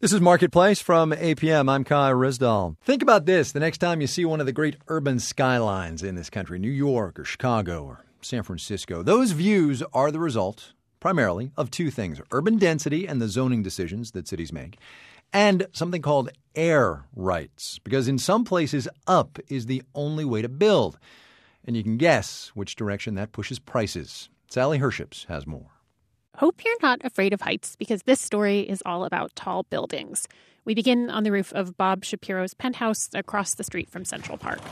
This is Marketplace from APM. I'm Kai Rizdal. Think about this the next time you see one of the great urban skylines in this country, New York or Chicago or San Francisco. Those views are the result, primarily, of two things: urban density and the zoning decisions that cities make, and something called air rights. Because in some places, up is the only way to build. And you can guess which direction that pushes prices. Sally Herships has more. Hope you're not afraid of heights, because this story is all about tall buildings. We begin on the roof of Bob Shapiro's penthouse across the street from Central Park.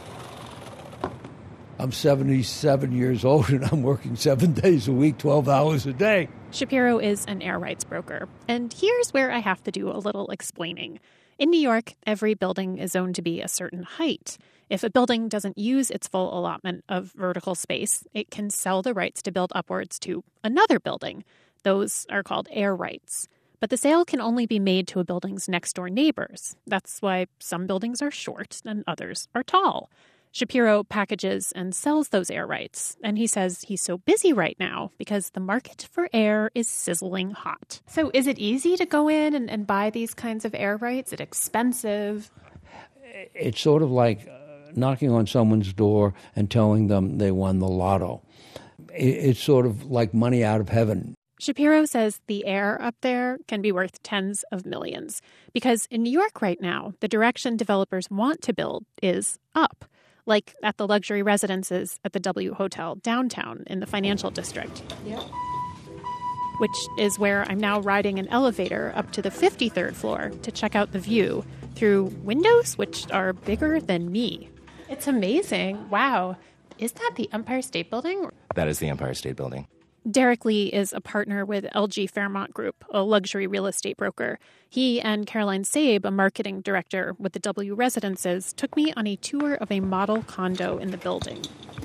I'm 77 years old and I'm working 7 days a week, 12 hours a day. Shapiro is an air rights broker. And here's where I have to do a little explaining. In New York, every building is zoned to be a certain height. If a building doesn't use its full allotment of vertical space, it can sell the rights to build upwards to another building. Those are called air rights. But the sale can only be made to a building's next-door neighbors. That's why some buildings are short and others are tall. Shapiro packages and sells those air rights. And he says he's so busy right now because the market for air is sizzling hot. So is it easy to go in and buy these kinds of air rights? Is it expensive? It's sort of like knocking on someone's door and telling them they won the lotto. It's sort of like money out of heaven. Shapiro says the air up there can be worth tens of millions because in New York right now, the direction developers want to build is up, like at the luxury residences at the W Hotel downtown in the financial district. Yep. Which is where I'm now riding an elevator up to the 53rd floor to check out the view through windows which are bigger than me. It's amazing. Wow. Is that the Empire State Building? That is the Empire State Building. Derek Lee is a partner with LG Fairmont Group, a luxury real estate broker. He and Caroline Sabe, a marketing director with the W Residences, took me on a tour of a model condo in the building.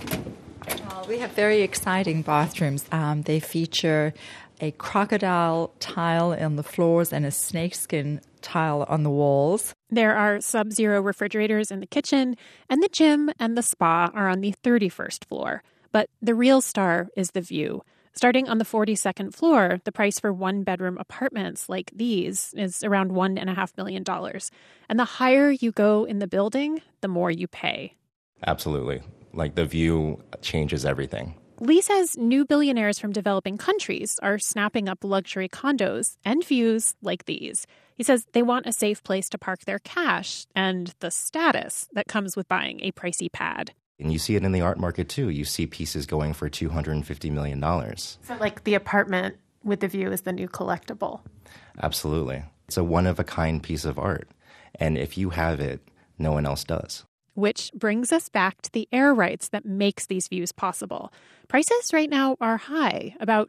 We have very exciting bathrooms. They feature a crocodile tile on the floors and a snakeskin tile on the walls. There are sub-zero refrigerators in the kitchen, and the gym and the spa are on the 31st floor. But the real star is the view. Starting on the 42nd floor, the price for one-bedroom apartments like these is around $1.5 million. And the higher you go in the building, the more you pay. Absolutely. Like, the view changes everything. Lee says new billionaires from developing countries are snapping up luxury condos and views like these. He says they want a safe place to park their cash and the status that comes with buying a pricey pad. And you see it in the art market, too. You see pieces going for $250 million. So, like, the apartment with the view is the new collectible. Absolutely. It's a one-of-a-kind piece of art. And if you have it, no one else does. Which brings us back to the air rights that makes these views possible. Prices right now are high, about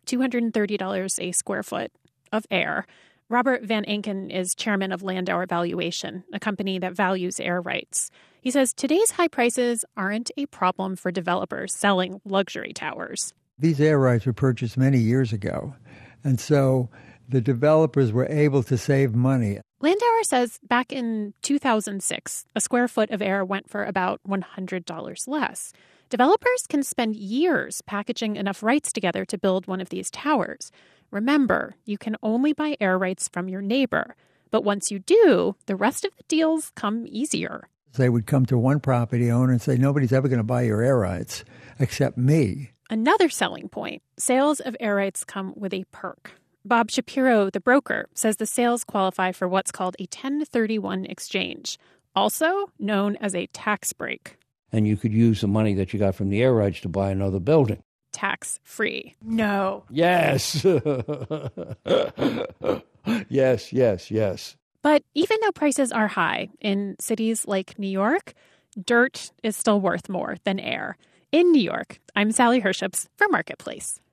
$230 a square foot of air. Robert Van Enken is chairman of Landauer Valuation, a company that values air rights. He says today's high prices aren't a problem for developers selling luxury towers. These air rights were purchased many years ago, and so the developers were able to save money. Landauer says back in 2006, a square foot of air went for about $100 less. Developers can spend years packaging enough rights together to build one of these towers. Remember, you can only buy air rights from your neighbor. But once you do, the rest of the deals come easier. They would come to one property owner and say, nobody's ever going to buy your air rights except me. Another selling point, sales of air rights come with a perk. Bob Shapiro, the broker, says the sales qualify for what's called a 1031 exchange, also known as a tax break. And you could use the money that you got from the air rights to buy another building. Tax-free. No. Yes. Yes. But even though prices are high in cities like New York, dirt is still worth more than air. In New York, I'm Sally Herships for Marketplace.